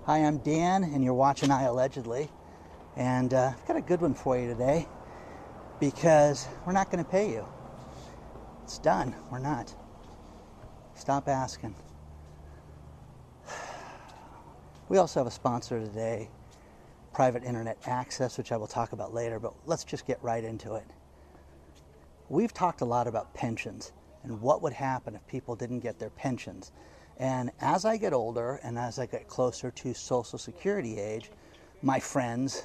Hi, I'm Dan, and you're watching I Allegedly. And I've got a good one for you today because we're not going to pay you. It's done. We're not. Stop asking. We also have a sponsor today, Private Internet Access, which I will talk about later, but let's just get right into it. We've talked a lot about pensions and what would happen if people didn't get their pensions. And as I get older and as I get closer to Social Security age, my friends,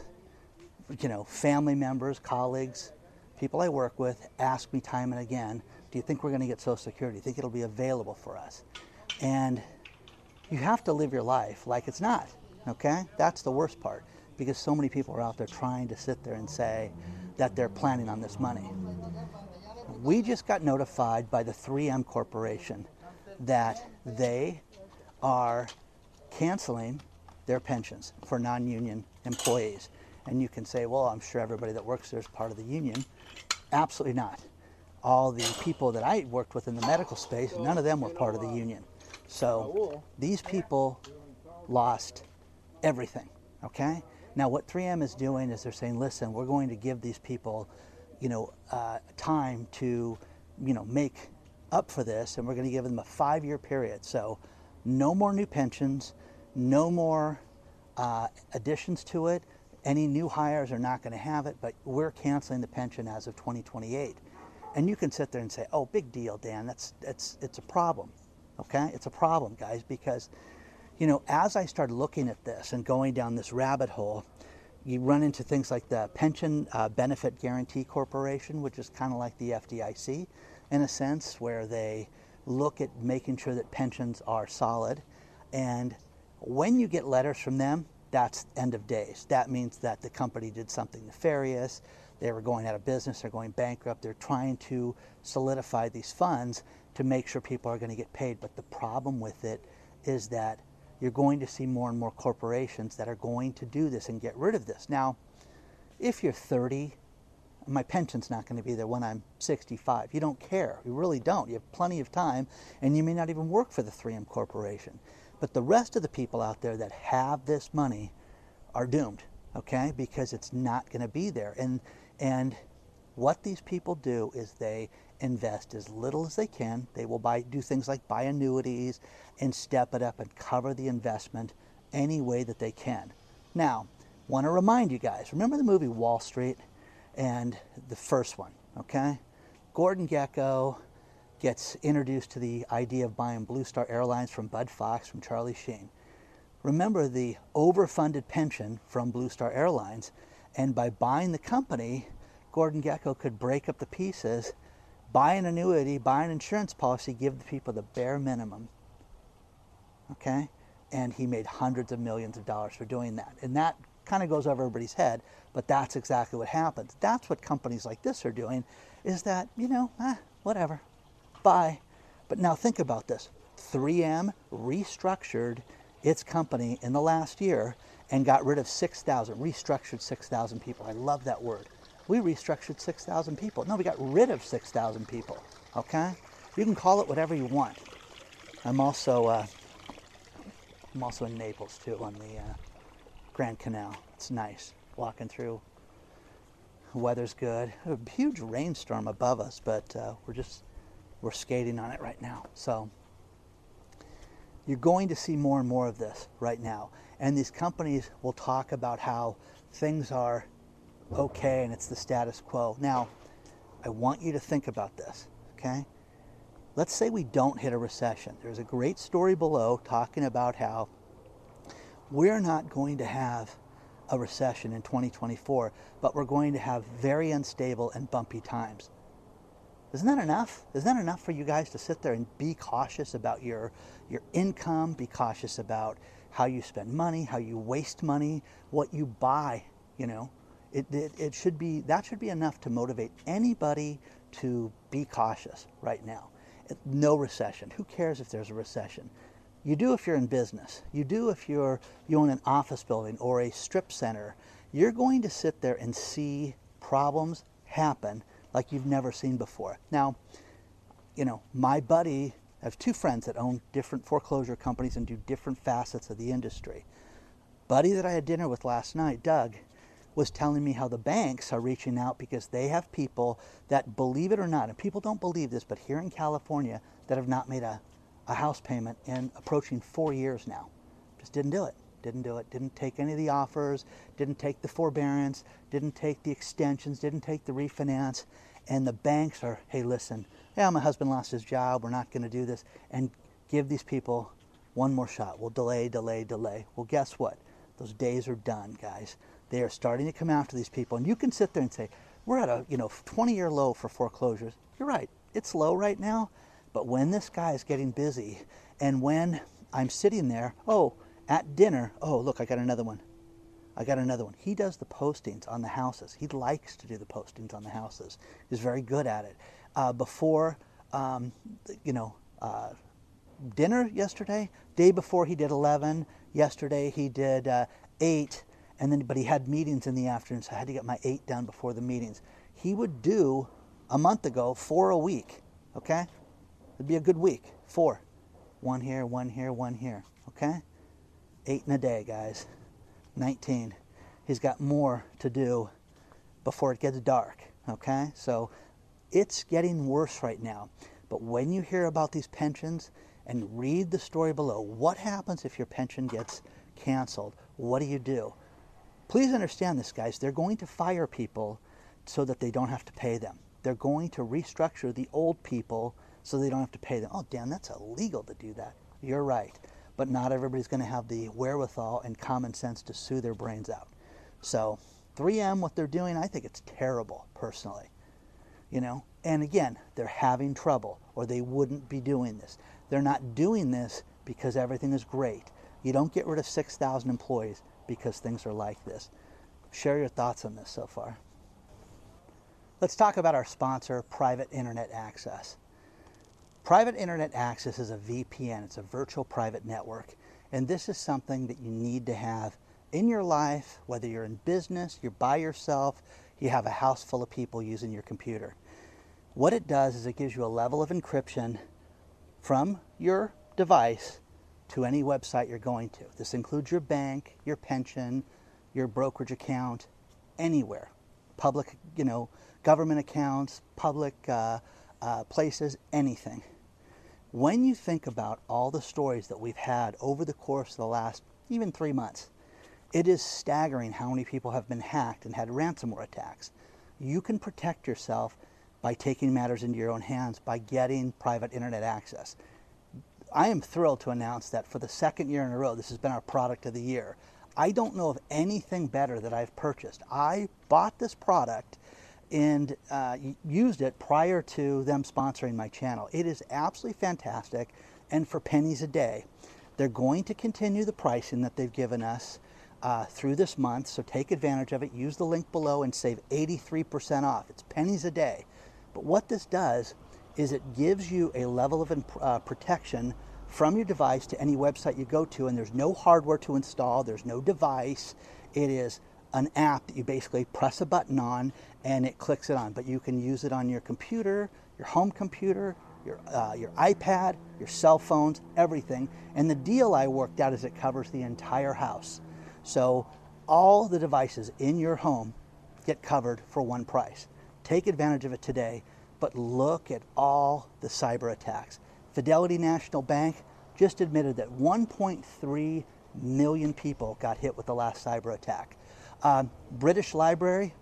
family members, colleagues, people I work with ask me time and again, do you think we're going to get Social Security? Do you think it'll be available for us? And you have to live your life like it's not, okay? That's the worst part, because so many people are out there trying to sit there and say that they're planning on this money. We just got notified by the 3M Corporation that they are canceling their pensions for non-union employees. And you can say, well, I'm sure everybody that works there is part of the union. Absolutely not. All the people that I worked with in the medical space, none of them were part of the union. So these people lost everything, okay? Now what 3M is doing is they're saying, listen, we're going to give these people, time to, make up for this, and we're going to give them a 5-year period. So no more new pensions, no more additions to it. Any new hires are not going to have it, but we're canceling the pension as of 2028. And you can sit there and say, oh, big deal, Dan, it's a problem, okay? It's a problem, guys, because, as I started looking at this and going down this rabbit hole, you run into things like the Pension Benefit Guaranty Corporation, which is kind of like the FDIC in a sense, where they look at making sure that pensions are solid. And when you get letters from them, that's end of days. That means that the company did something nefarious. They were going out of business. They're going bankrupt. They're trying to solidify these funds to make sure people are going to get paid. But the problem with it is that you're going to see more and more corporations that are going to do this and get rid of this. Now, if you're 30, my pension's not going to be there when I'm 65. You don't care. You really don't. You have plenty of time, and you may not even work for the 3M Corporation. But the rest of the people out there that have this money are doomed, okay? Because it's not going to be there. And what these people do is they invest as little as they can. They will do things like buy annuities and step it up and cover the investment any way that they can. Now, want to remind you guys, remember the movie Wall Street? And the first one, okay? Gordon Gekko gets introduced to the idea of buying Blue Star Airlines from Bud Fox, from Charlie Sheen. Remember the overfunded pension from Blue Star Airlines, and by buying the company, Gordon Gekko could break up the pieces, buy an annuity, buy an insurance policy, give the people the bare minimum, okay? And he made hundreds of millions of dollars for doing that. And that kind of goes over everybody's head, but that's exactly what happens. That's what companies like this are doing, is that, whatever, bye. But now think about this. 3M restructured its company in the last year and got rid of 6,000, restructured 6,000 people. I love that word. We restructured 6,000 people. No, we got rid of 6,000 people, okay? You can call it whatever you want. I'm also in Naples, too, on the Grand Canal. It's nice walking through. The weather's good. A huge rainstorm above us, but we're skating on it right now. So you're going to see more and more of this right now. And these companies will talk about how things are okay and it's the status quo. Now, I want you to think about this, okay? Let's say we don't hit a recession. There's a great story below talking about how we're not going to have a recession in 2024, but we're going to have very unstable and bumpy times. Isn't that enough? Isn't that enough for you guys to sit there and be cautious about your income, be cautious about how you spend money, how you waste money, what you buy, It should be, that should be enough to motivate anybody to be cautious right now. No recession. Who cares if there's a recession? You do if you're in business. You do if you own an office building or a strip center. You're going to sit there and see problems happen like you've never seen before. Now, my buddy, I have two friends that own different foreclosure companies and do different facets of the industry. buddy that I had dinner with last night, Doug, was telling me how the banks are reaching out because they have people that, believe it or not, and people don't believe this, but here in California, that have not made a house payment in approaching 4 years now. Just didn't do it. Didn't do it. Didn't take any of the offers, didn't take the forbearance, didn't take the extensions, didn't take the refinance. And the banks are, hey, listen, yeah, my husband lost his job, we're not going to do this, and give these people one more shot. We'll delay, delay, delay. Well, guess what? Those days are done, guys. They are starting to come after these people. And you can sit there and say, we're at a 20-year low for foreclosures. You're right. It's low right now. But when this guy is getting busy, and when I'm sitting there, at dinner, look, I got another one. He does the postings on the houses. He likes to do the postings on the houses. He's very good at it. Before, dinner yesterday, day before he did 11. Yesterday he did 8. But he had meetings in the afternoon, so I had to get my 8 done before the meetings. He would do, a month ago, 4 a week, okay? It'd be a good week, 4. 1 here, 1 here, 1 here, okay? 8 in a day, guys. 19. He's got more to do before it gets dark, okay? So it's getting worse right now. But when you hear about these pensions and read the story below, what happens if your pension gets canceled? What do? Please understand this, guys. They're going to fire people so that they don't have to pay them. They're going to restructure the old people so they don't have to pay them. Oh, Dan, that's illegal to do that. You're right. But not everybody's going to have the wherewithal and common sense to sue their brains out. So 3M, what they're doing, I think it's terrible, personally. And again, they're having trouble, or they wouldn't be doing this. They're not doing this because everything is great. You don't get rid of 6,000 employees because things are like this. Share your thoughts on this so far. Let's talk about our sponsor, Private Internet Access. Private Internet Access is a VPN. It's a virtual private network. And this is something that you need to have in your life, whether you're in business, you're by yourself, you have a house full of people using your computer. What it does is it gives you a level of encryption from your device to any website you're going to. This includes your bank, your pension, your brokerage account, anywhere. Public, government accounts, public places, anything. When you think about all the stories that we've had over the course of the last even 3 months, it is staggering how many people have been hacked and had ransomware attacks. You can protect yourself by taking matters into your own hands by getting private internet access. I am thrilled to announce that for the second year in a row, this has been our product of the year. I don't know of anything better that I've purchased. I bought this product and used it prior to them sponsoring my channel. It is absolutely fantastic, and for pennies a day. They're going to continue the pricing that they've given us through this month, so take advantage of it. Use the link below and save 83% off. It's pennies a day. But what this does is it gives you a level of protection from your device to any website you go to, and there's no hardware to install, there's no device. It is an app that you basically press a button on and it clicks it on. But you can use it on your computer, your home computer, your iPad, your cell phones, everything. And the deal I worked out is it covers the entire house. So all the devices in your home get covered for one price. Take advantage of it today, but look at all the cyber attacks. Fidelity National Bank just admitted that 1.3 million people got hit with the last cyber attack. British Library,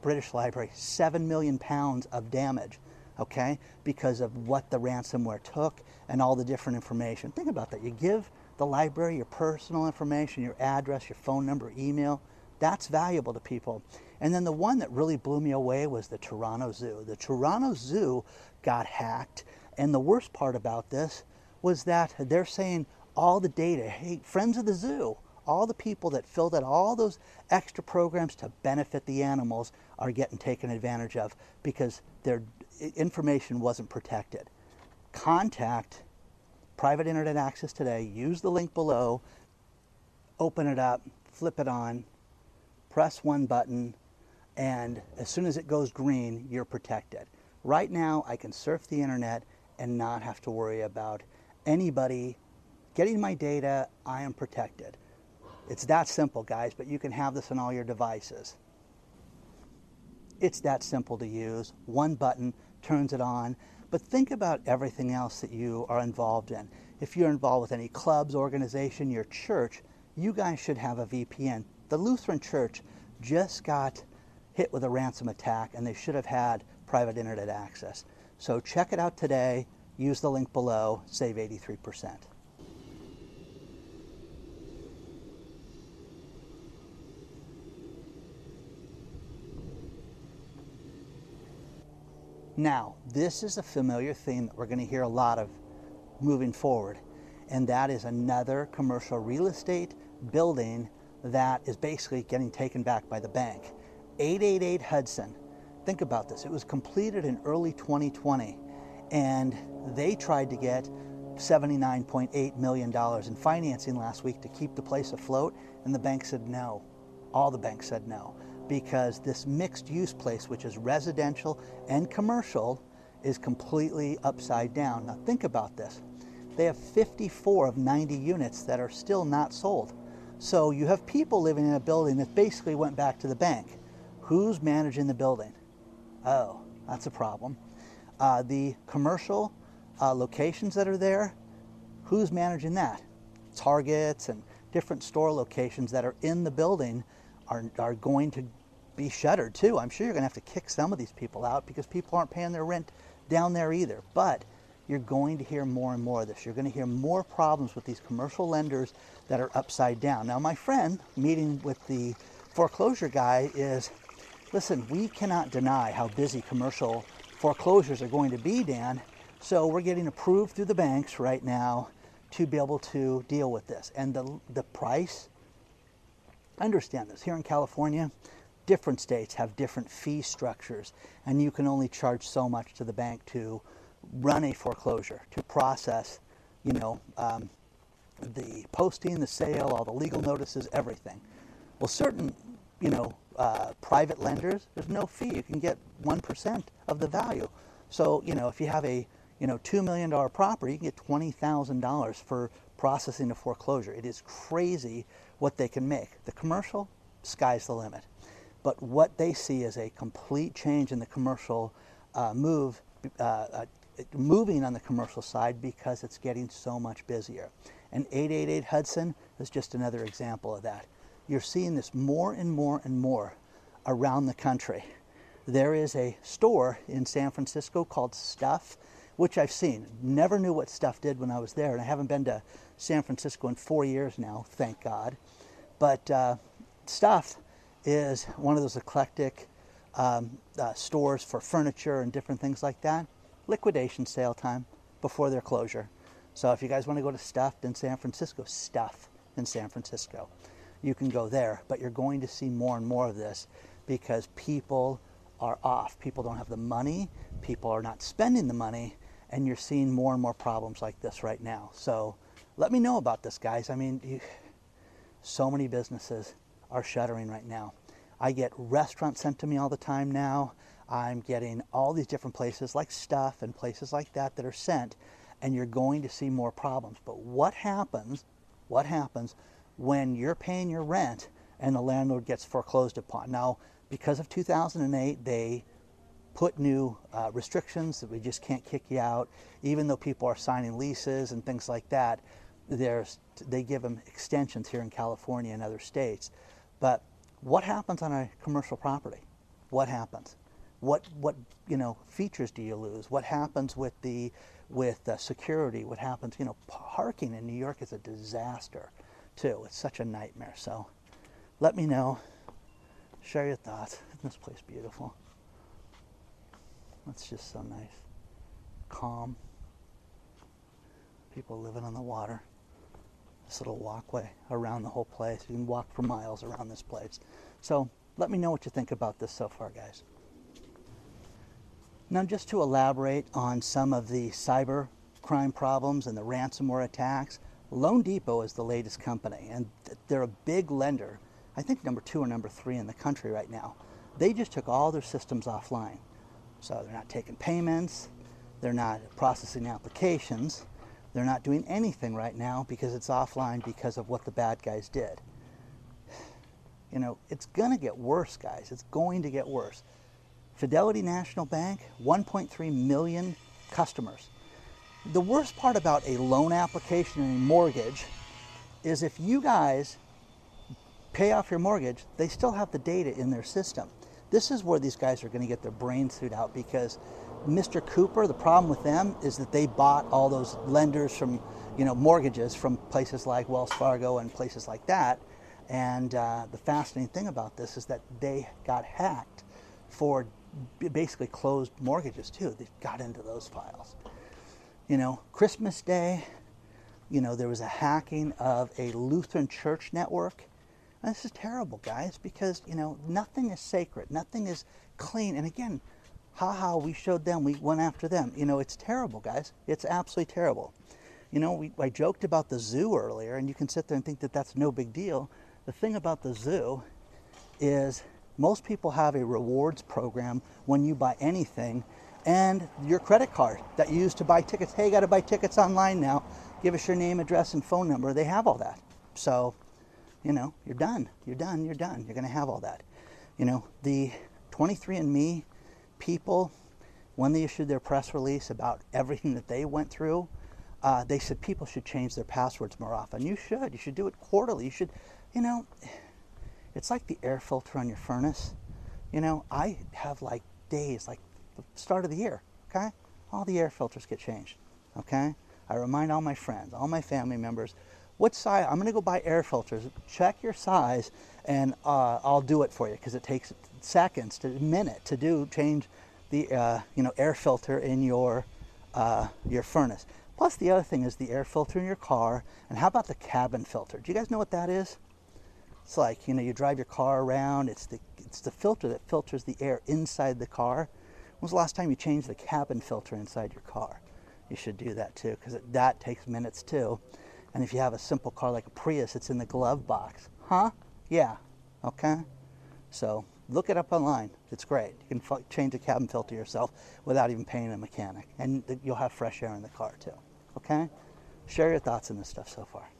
7 million pounds of damage, okay, because of what the ransomware took and all the different information. Think about that. You give the library your personal information, your address, your phone number, email. That's valuable to people. And then the one that really blew me away was the Toronto Zoo. The Toronto Zoo got hacked, and the worst part about this was that they're saying all the data, hey, friends of the zoo, all the people that filled out all those extra programs to benefit the animals are getting taken advantage of because their information wasn't protected. Contact Private Internet Access today. Use the link below, open it up, flip it on, press one button, and as soon as it goes green, you're protected. Right now, I can surf the internet and not have to worry about anybody getting my data. I am protected. It's that simple, guys, but you can have this on all your devices. It's that simple to use. One button turns it on. But think about everything else that you are involved in. If you're involved with any clubs, organization, your church, you guys should have a VPN. The Lutheran Church just got hit with a ransom attack, and they should have had private internet access. So check it out today. Use the link below. Save 83%. Now, this is a familiar theme that we're going to hear a lot of moving forward, and that is another commercial real estate building that is basically getting taken back by the bank. 888 Hudson. Think about this. It was completed in early 2020, and they tried to get $79.8 million in financing last week to keep the place afloat, and the bank said no. All the banks said no, because this mixed-use place, which is residential and commercial, is completely upside down. Now think about this. They have 54 of 90 units that are still not sold. So you have people living in a building that basically went back to the bank. Who's managing the building? Oh, that's a problem. The commercial locations that are there, who's managing that? Targets and different store locations that are in the building are going to be shuttered too. I'm sure you're going to have to kick some of these people out because people aren't paying their rent down there either. But you're going to hear more and more of this. You're going to hear more problems with these commercial lenders that are upside down. Now, my friend, meeting with the foreclosure guy, is, listen, we cannot deny how busy commercial foreclosures are going to be, Dan. So we're getting approved through the banks right now to be able to deal with this. And the price, understand this, here in California, different states have different fee structures, and you can only charge so much to the bank to run a foreclosure, to process, the posting, the sale, all the legal notices, everything. Well, certain, private lenders, there's no fee. You can get 1% of the value. So, if you have a, $2 million property, you can get $20,000 for processing a foreclosure. It is crazy what they can make. The commercial, sky's the limit. But what they see is a complete change in the commercial moving on the commercial side because it's getting so much busier. And 888 Hudson is just another example of that. You're seeing this more and more and more around the country. There is a store in San Francisco called Stuff, which I've seen. Never knew what Stuff did when I was there, and I haven't been to San Francisco in 4 years now, thank God. But Stuff is one of those eclectic stores for furniture and different things like that. Liquidation sale time before their closure. So if you guys want to go to Stuff in San Francisco, you can go there. But you're going to see more and more of this because people are off. People don't have the money. People are not spending the money. And you're seeing more and more problems like this right now. So let me know about this, guys. I mean, so many businesses are shuttering right now. I get restaurants sent to me all the time now. I'm getting all these different places like Stuff and places like that that are sent, and you're going to see more problems. But what happens when you're paying your rent and the landlord gets foreclosed upon? Now, because of 2008, they put new restrictions that we just can't kick you out, even though people are signing leases and things like that. They give them extensions here in California and other states. But what happens on a commercial property? What happens? What features do you lose? What happens with security? What happens? Parking in New York is a disaster too. It's such a nightmare. So let me know. Share your thoughts. Isn't this place beautiful? It's just so nice. Calm. People living on the water. This little walkway around the whole place. You can walk for miles around this place. So let me know what you think about this so far, guys. Now, just to elaborate on some of the cyber crime problems and the ransomware attacks, loanDepot is the latest company, and they're a big lender. I think number 2 or number 3 in the country right now. They just took all their systems offline. So they're not taking payments, they're not processing applications, they're not doing anything right now because it's offline because of what the bad guys did. You know, it's going to get worse, guys. It's going to get worse. Fidelity National Bank, 1.3 million customers. The worst part about a loan application and a mortgage is if you guys pay off your mortgage, they still have the data in their system. This is where these guys are going to get their brains sued out, because Mr. Cooper, the problem with them is that they bought all those lenders from, you know, mortgages from places like Wells Fargo and places like that. And the fascinating thing about this is that they got hacked for basically closed mortgages too. They got into those files. You know, Christmas Day, you know, there was a hacking of a Lutheran church network. And this is terrible, guys, because, you know, nothing is sacred. Nothing is clean. And again, we showed them, we went after them. You know, it's terrible, guys. It's absolutely terrible. You know, I joked about the zoo earlier, and you can sit there and think that that's no big deal. The thing about the zoo is most people have a rewards program when you buy anything, and your credit card that you use to buy tickets. Hey, you got to buy tickets online now. Give us your name, address, and phone number. They have all that. So, you know, you're done. You're done. You're done. You're going to have all that. You know, the 23andMe people, when they issued their press release about everything that they went through, they said people should change their passwords more often. You should. You should do it quarterly. You should, you know, it's like the air filter on your furnace. You know, I have like days, like the start of the year, okay? All the air filters get changed, okay? I remind all my friends, all my family members, what size, I'm gonna go buy air filters, check your size, and I'll do it for you, because it takes seconds to a minute to change the you know, air filter in your furnace. Plus the other thing is the air filter in your car. And how about the cabin filter? Do you guys know what that is? It's like, you know, you drive your car around, it's the filter that filters the air inside the car. When was the last time you changed the cabin filter inside your car? You should do that too, because that takes minutes too. And if you have a simple car like a Prius, it's in the glove box. Huh? Yeah. Okay. So look it up online. It's great. You can change the cabin filter yourself without even paying a mechanic. And you'll have fresh air in the car too. Okay? Share your thoughts on this stuff so far.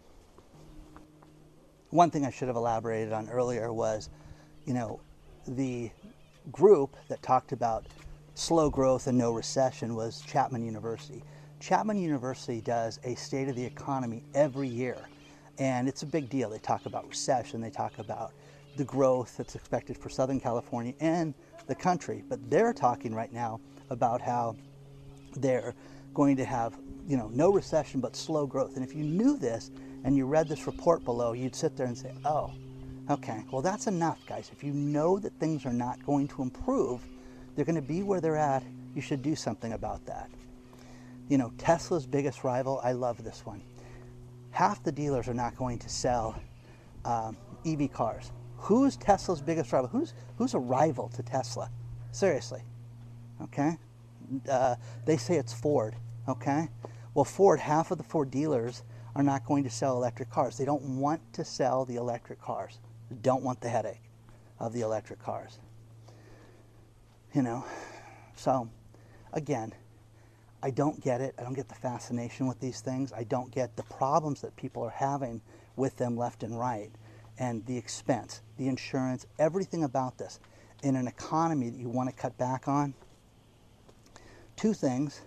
One thing I should have elaborated on earlier was, you know, the group that talked about slow growth and no recession was Chapman University. Chapman University does a state of the economy every year, and it's a big deal. They talk about recession, they talk about the growth that's expected for Southern California and the country, but they're talking right now about how they're going to have, you know, no recession but slow growth. And if you knew this and you read this report below, you'd sit there and say, oh, okay, well that's enough, guys. If you know that things are not going to improve, they're going to be where they're at, you should do something about that. You know, Tesla's biggest rival, I love this one. Half the dealers are not going to sell EV cars. Who's Tesla's biggest rival? Who's a rival to Tesla? Seriously, okay? They say it's Ford, okay? Well, Ford, half of the Ford dealers are not going to sell electric cars. They don't want to sell the electric cars. They don't want the headache of the electric cars. You know, so again, I don't get it. I don't get the fascination with these things. I don't get the problems that people are having with them left and right, and the expense, the insurance, everything about this. In an economy that you want to cut back on, two things.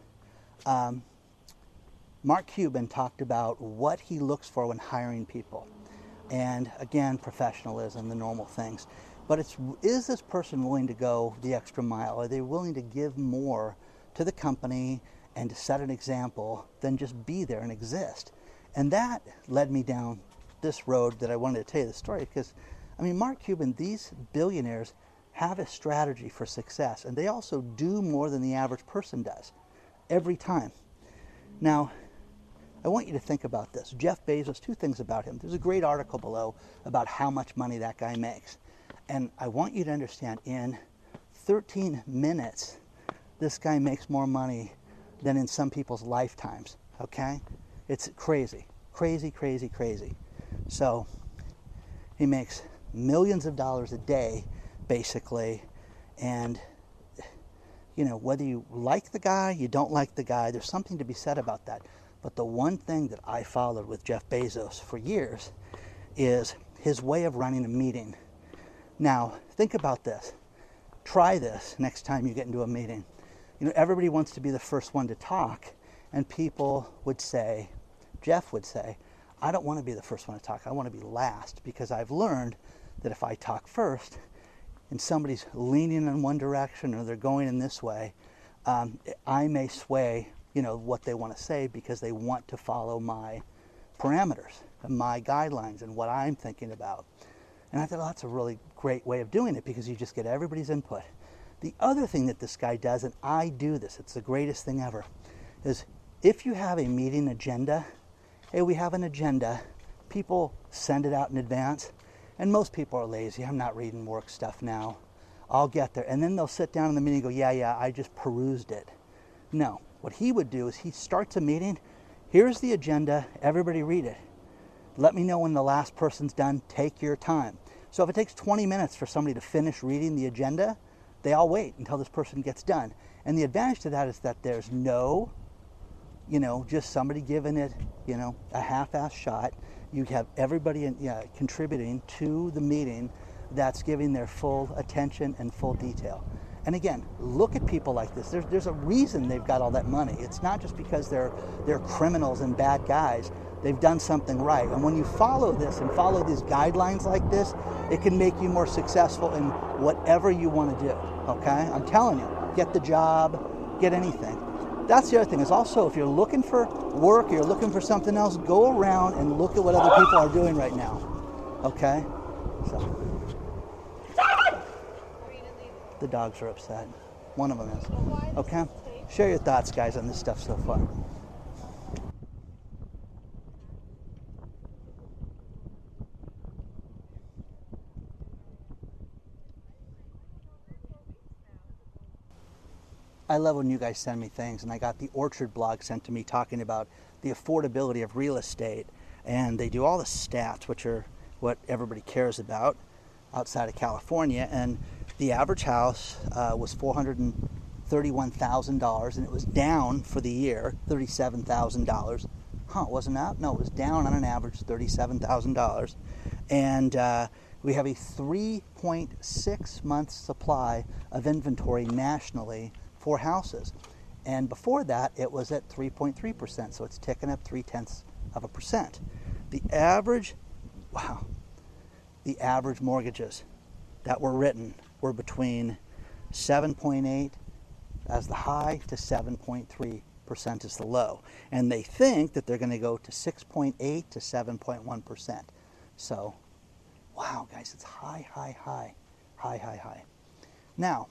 Mark Cuban talked about what he looks for when hiring people. And again, professionalism, the normal things. But is this person willing to go the extra mile? Are they willing to give more to the company and to set an example than just be there and exist? And that led me down this road that I wanted to tell you the story, because, I mean, Mark Cuban, these billionaires have a strategy for success, and they also do more than the average person does every time. Now, I want you to think about this. Jeff Bezos, two things about him. There's a great article below about how much money that guy makes. And I want you to understand, in 13 minutes, this guy makes more money than in some people's lifetimes, okay? It's crazy, crazy, crazy, crazy. So he makes millions of dollars a day, basically, and you know, whether you like the guy, you don't like the guy, there's something to be said about that. But the one thing that I followed with Jeff Bezos for years is his way of running a meeting. Now, think about this. Try this next time you get into a meeting. You know, everybody wants to be the first one to talk, and people would say, Jeff would say, I don't want to be the first one to talk. I want to be last, because I've learned that if I talk first and somebody's leaning in one direction or they're going in this way, I may sway, you know, what they want to say because they want to follow my parameters and my guidelines and what I'm thinking about. And I thought, oh, that's a really great way of doing it, because you just get everybody's input. The other thing that this guy does, and I do this, it's the greatest thing ever, is if you have a meeting agenda, hey, we have an agenda, people send it out in advance, and most people are lazy. I'm not reading work stuff now. I'll get there. And then they'll sit down in the meeting and go, yeah, I just perused it. No, what he would do is he starts a meeting, here's the agenda, everybody read it. Let me know when the last person's done, take your time. So if it takes 20 minutes for somebody to finish reading the agenda, they all wait until this person gets done. And the advantage to that is that there's no, you know, just somebody giving it, you know, a half-ass shot. You have everybody contributing to the meeting that's giving their full attention and full detail. And again, look at people like this. There's a reason they've got all that money. It's not just because they're criminals and bad guys. They've done something right. And when you follow this and follow these guidelines like this, it can make you more successful in whatever you want to do, okay? I'm telling you, get the job, get anything. That's the other thing, is also if you're looking for work or you're looking for something else, go around and look at what other people are doing right now, okay? So, the dogs are upset. One of them is. Okay? Share your thoughts, guys, on this stuff so far. I love when you guys send me things, and I got the Orchard blog sent to me talking about the affordability of real estate, and they do all the stats, which are what everybody cares about outside of California, and the average house was $431,000, and it was down for the year, $37,000. Wasn't that? No, it was down on an average $37,000, and we have a 3.6 month supply of inventory nationally for houses. And before that, it was at 3.3%, so it's ticking up 0.3%. The average mortgages that were written were between 7.8 as the high to 7.3% as the low. And they think that they're going to go to 6.8 to 7.1%. So, wow, guys, it's high. Now,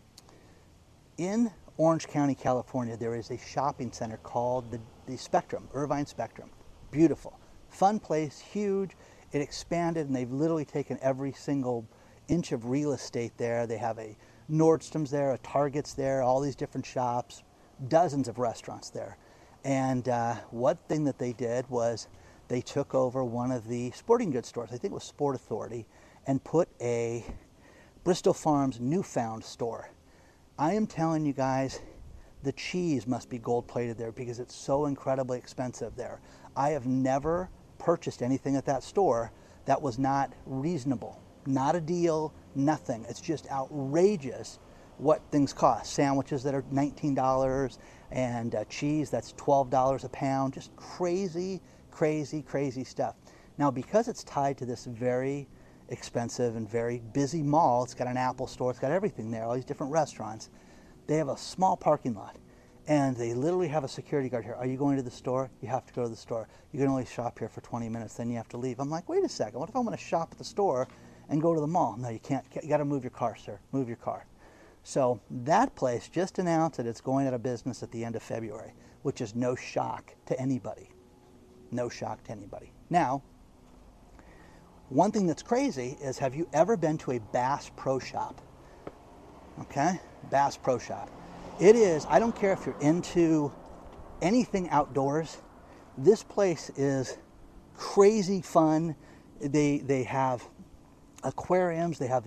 in Orange County, California, there is a shopping center called the Spectrum, Irvine Spectrum. Beautiful. Fun place, huge. It expanded, and they've literally taken every single inch of real estate there. They have a Nordstrom's there, a Target's there, all these different shops, dozens of restaurants there. And one thing that they did was they took over one of the sporting goods stores, I think it was Sport Authority, and put a Bristol Farms Newfound store. I am telling you guys, the cheese must be gold-plated there because it's so incredibly expensive there. I have never purchased anything at that store that was not reasonable. Not a deal, nothing. It's just outrageous what things cost. Sandwiches that are $19 and cheese that's $12 a pound. Just crazy stuff. Now, because it's tied to this very expensive and very busy mall, it's got an Apple store, it's got everything there, all these different restaurants. They have a small parking lot, and they literally have a security guard here. Are you going to the store? You have to go to the store. You can only shop here for 20 minutes, then you have to leave. I'm like, wait a second, what if I want to shop at the store and go to the mall? No, you can't. You got to move your car, sir. Move your car. So that place just announced that it's going out of business at the end of February, which is no shock to anybody. No shock to anybody. Now, one thing that's crazy is, have you ever been to a Bass Pro Shop? Okay? Bass Pro Shop. It is, I don't care if you're into anything outdoors, this place is crazy fun. They have aquariums, they have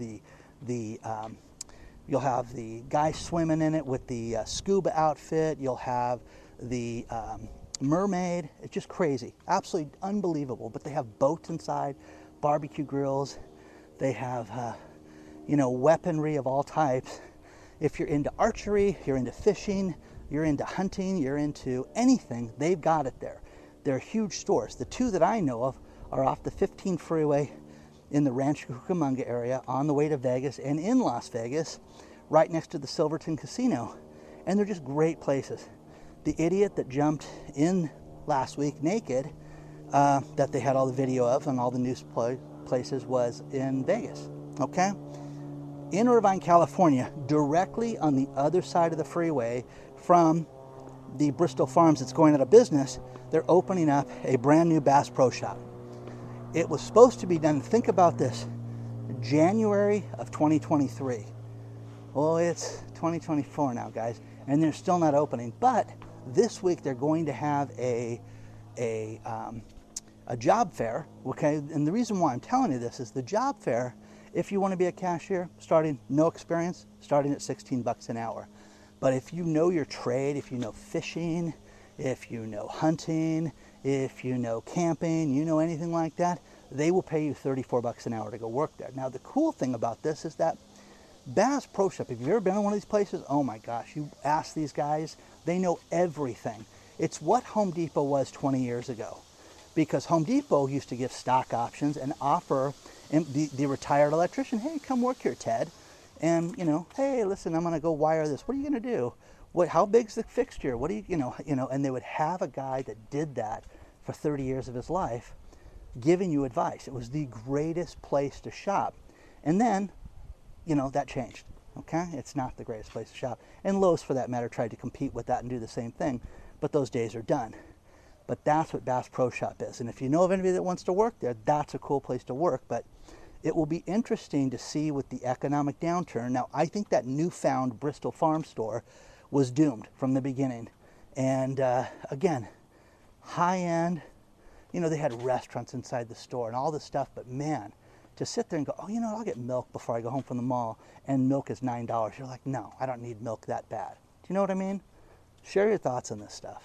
you'll have the guy swimming in it with the scuba outfit, you'll have the mermaid. It's just crazy, absolutely unbelievable. But they have boats inside, barbecue grills. They have, weaponry of all types. If you're into archery, you're into fishing, you're into hunting, you're into anything, they've got it there. They're huge stores. The two that I know of are off the 15 freeway in the Rancho Cucamonga area on the way to Vegas and in Las Vegas, right next to the Silverton Casino. And they're just great places. The idiot that jumped in last week naked, that they had all the video of and all the news places, was in Vegas, okay? In Irvine, California, directly on the other side of the freeway from the Bristol Farms that's going out of business, they're opening up a brand new Bass Pro Shop. It was supposed to be done, think about this, January of 2023. Well, it's 2024 now, guys, and they're still not opening. But this week they're going to have a job fair, okay? And the reason why I'm telling you this is the job fair, if you want to be a cashier, starting no experience, starting at 16 bucks an hour. But if you know your trade, if you know fishing, if you know hunting, if you know camping, you know anything like that, they will pay you 34 bucks an hour to go work there. Now, the cool thing about this is that Bass Pro Shop, if you've ever been in one of these places, oh my gosh, you ask these guys, they know everything. It's what Home Depot was 20 years ago, because Home Depot used to give stock options and offer the retired electrician, hey, come work here, Ted. And, hey, listen, I'm going to go wire this. What are you going to do? How big's the fixture? What do and they would have a guy that did that for 30 years of his life giving you advice. It was the greatest place to shop. And then, that changed, okay? It's not the greatest place to shop. And Lowe's, for that matter, tried to compete with that and do the same thing, but those days are done. But that's what Bass Pro Shop is. And if you know of anybody that wants to work there, that's a cool place to work. But it will be interesting to see with the economic downturn. Now, I think that newfound Bristol Farm store was doomed from the beginning. And again, high-end, they had restaurants inside the store and all this stuff, but man, to sit there and go, oh, I'll get milk before I go home from the mall, and milk is $9. You're like, no, I don't need milk that bad. Do you know what I mean? Share your thoughts on this stuff.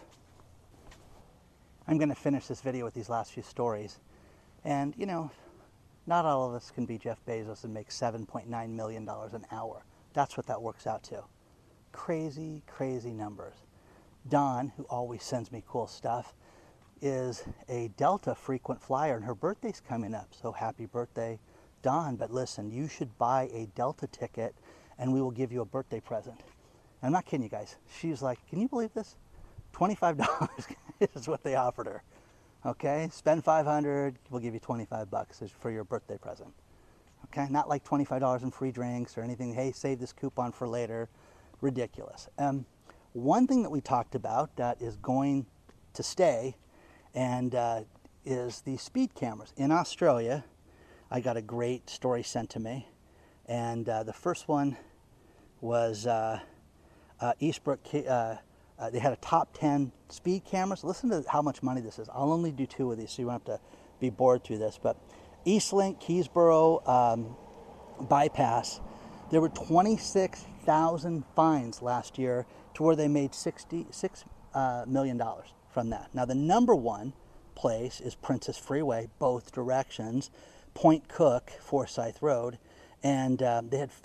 I'm going to finish this video with these last few stories. And, not all of us can be Jeff Bezos and make $7.9 million an hour. That's what that works out to. Crazy, crazy numbers. Dawn, who always sends me cool stuff, is a Delta frequent flyer, and her birthday's coming up. So happy birthday, Dawn. But listen, you should buy a Delta ticket, and we will give you a birthday present. And I'm not kidding you guys. She's like, can you believe this? $25 is what they offered her. Okay, spend $500, we'll give you 25 bucks for your birthday present. Okay, not like $25 in free drinks or anything. Hey, save this coupon for later. Ridiculous. One thing that we talked about that is going to stay and is the speed cameras. In Australia, I got a great story sent to me. And the first one was Eastbrook. They had a top 10 speed cameras. Listen to how much money this is. I'll only do 2 of these, so you won't have to be bored through this. But Eastlink, Keysborough bypass, there were 26,000 fines last year to where they made $66 million from that. Now, the number one place is Princess Freeway, both directions, Point Cook, Forsyth Road, and they had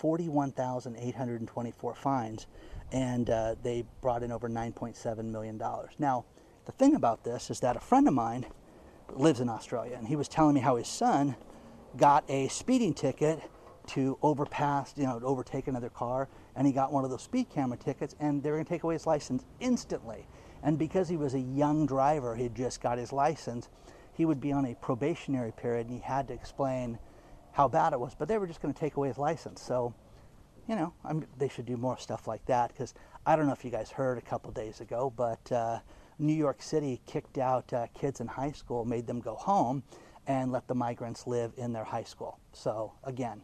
41,824 fines. And they brought in over $9.7 million. Now, the thing about this is that a friend of mine lives in Australia, and he was telling me how his son got a speeding ticket to overtake another car, and he got one of those speed camera tickets, and they were going to take away his license instantly. And because he was a young driver, he had just got his license, he would be on a probationary period, and he had to explain how bad it was, but they were just going to take away his license. So, they should do more stuff like that, because I don't know if you guys heard a couple days ago, but New York City kicked out kids in high school, made them go home, and let the migrants live in their high school. So, again,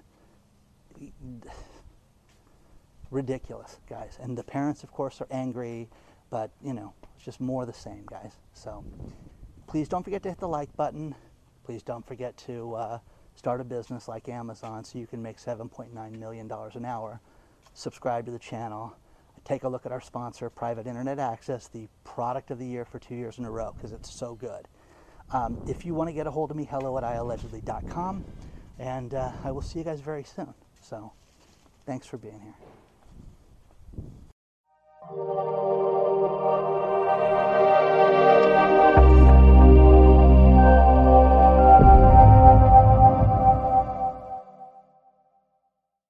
ridiculous, guys. And the parents, of course, are angry, but, it's just more of the same, guys. So, please don't forget to hit the like button. Please don't forget to start a business like Amazon so you can make $7.9 million an hour. Subscribe to the channel. Take a look at our sponsor, Private Internet Access, the product of the year for 2 years in a row, because it's so good. If you want to get a hold of me, hello@iallegedly.com, and I will see you guys very soon. So thanks for being here.